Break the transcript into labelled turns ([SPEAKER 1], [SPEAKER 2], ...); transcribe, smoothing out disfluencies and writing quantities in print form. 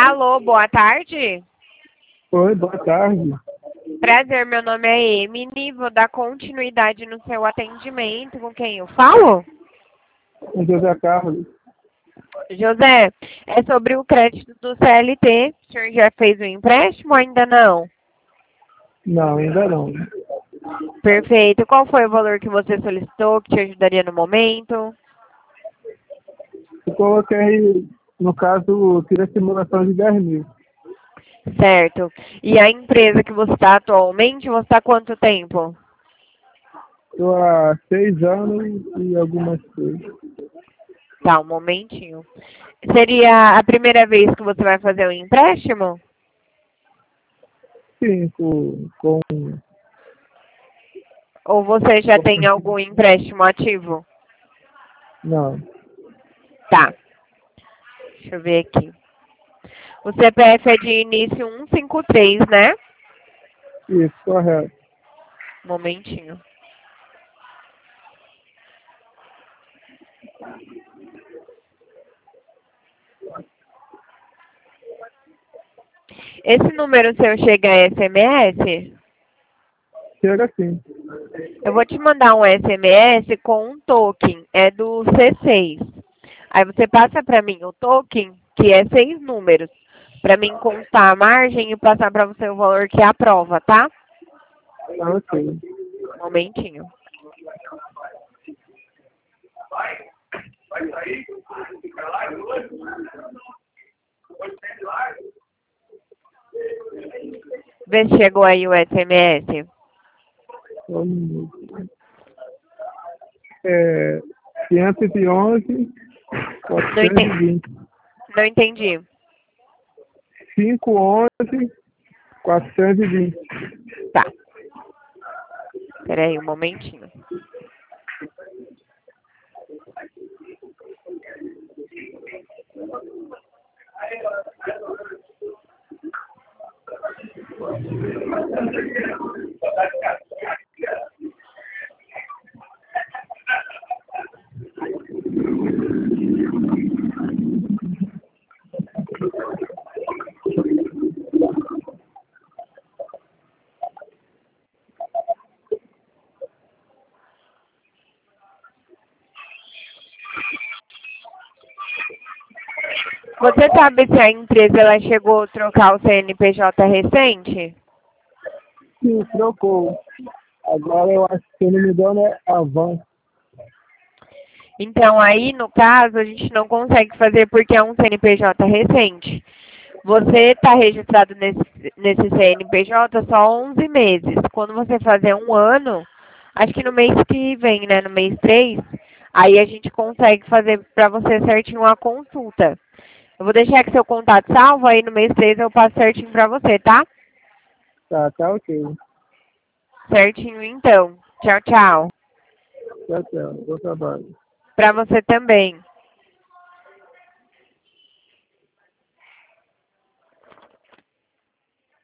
[SPEAKER 1] Alô, boa tarde.
[SPEAKER 2] Oi, boa tarde.
[SPEAKER 1] Prazer, meu nome é Emily. Vou dar continuidade no seu atendimento. Com quem eu falo?
[SPEAKER 2] É José Carlos.
[SPEAKER 1] José, é sobre o crédito do CLT. O senhor já fez o empréstimo ou ainda não?
[SPEAKER 2] Não, ainda não.
[SPEAKER 1] Perfeito. Qual foi o valor que você solicitou que te ajudaria no momento?
[SPEAKER 2] Eu coloquei, no caso, fiz a simulação de 10 mil.
[SPEAKER 1] Certo. E a empresa que você está atualmente, você está há quanto tempo?
[SPEAKER 2] Estou há 6 anos e algumas coisas.
[SPEAKER 1] Tá, um momentinho. Seria a primeira vez que você vai fazer o empréstimo?
[SPEAKER 2] Sim, com
[SPEAKER 1] Ou você já tem algum empréstimo ativo?
[SPEAKER 2] não,
[SPEAKER 1] Tá. Deixa eu ver aqui. O CPF é de início 153, né?
[SPEAKER 2] isso, correto.
[SPEAKER 1] Um momentinho. Esse número seu chega a SMS?
[SPEAKER 2] Chega sim.
[SPEAKER 1] Eu vou te mandar um SMS com um token. É do C6. Aí você passa para mim o token, que é 6 números, para mim constar a margem e passar para você o valor que é a prova, tá?
[SPEAKER 2] Tá ok.
[SPEAKER 1] Um momentinho. Vê se chegou aí o SMS.
[SPEAKER 2] Só um minuto. É 511,
[SPEAKER 1] Não entendi.
[SPEAKER 2] 420.
[SPEAKER 1] Não entendi.
[SPEAKER 2] 511, 420.
[SPEAKER 1] Tá. Peraí, um momentinho. Você sabe se a empresa ela chegou a trocar o CNPJ recente?
[SPEAKER 2] Sim, trocou. Agora eu acho que, se não me engano, é Avan.
[SPEAKER 1] Então, aí, no caso, a gente não consegue fazer porque é um CNPJ recente. Você está registrado nesse CNPJ só 11 meses. Quando você fazer um ano, acho que no mês que vem, né, no mês 3, aí a gente consegue fazer para você certinho a consulta. Eu vou deixar aqui seu contato salvo, aí no mês 3 eu passo certinho para você, tá?
[SPEAKER 2] Tá ok.
[SPEAKER 1] Certinho, então. Tchau, tchau.
[SPEAKER 2] Tchau, tchau. Bom trabalho.
[SPEAKER 1] Para você também.